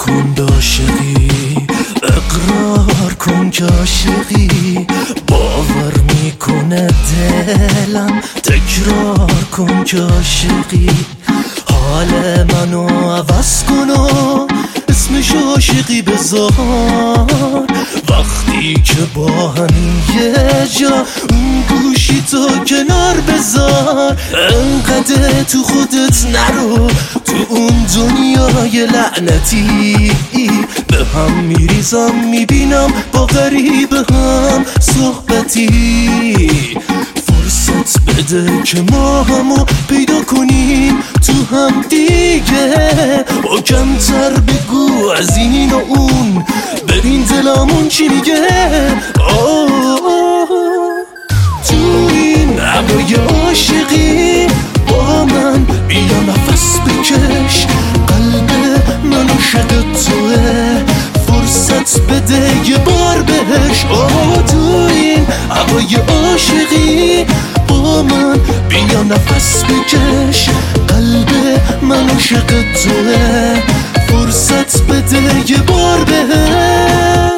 کن به عاشقی، اقرار کن که عاشقی، باور میکنه دلم، تکرار کن که عاشقی، حال منو عوض کن و اسمش عاشقی بذار. وقتی که با همین یه جا اون گوشی تو کنار بذار، انقدر تو خودت نرو، تو اون دنیای لعنتی به هم میریزم، میبینم با غریبه هم صحبتی. فرصت بده که ما همو پیدا کنیم تو هم دیگه، با کمتر بگو از این و اون، ببین دلمون چی میگه. تو این هوای عاشقی با من بیا نفس بکش، قلب من عاشق توه، فرصت بده یه بار بهش. تو این هوای عاشقی با من بیا نفس بکش، قلب من عاشق توه، فرصت بده یه بار بهش.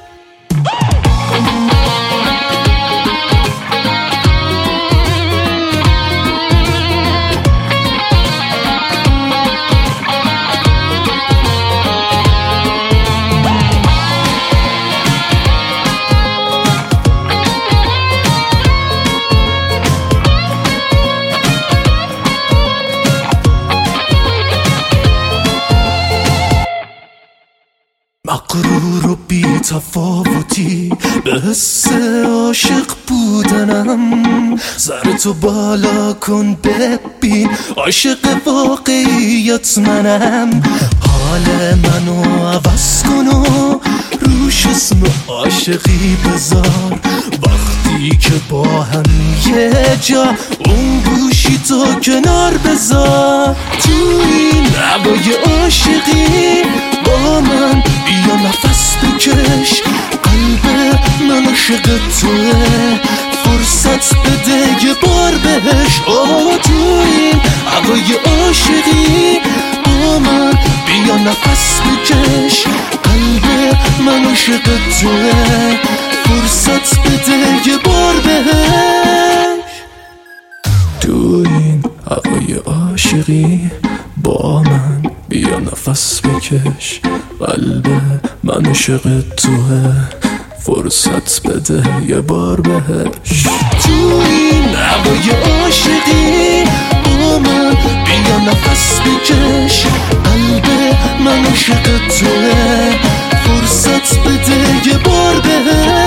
مغرور و بی تفاوتی به حس عاشق بودنم، سرتو بالا کن ببین عاشق واقعیت منم، حال منو عوض کن و روش اسم عاشقی بذار. وقتی که با هم یه جا اون گوشی تو کنار بذار، تو این هوای عاشقی با من بیا نفس بکش، قلب من عاشق توه، فرصت بده یه بار بهش. تو این هوای عاشقی با من بیا نفس بکش، قلب من عاشق توه، فرصت بده یه بار بهش. تو این هوای عاشقی با من بیا نفس بکش، قلب من عاشق توه، فرصت بده یه بار بهش. تو این هوای عاشقی با من بیا نفس بکش، قلب من عاشق توه، فرصت بده یه بار بهش.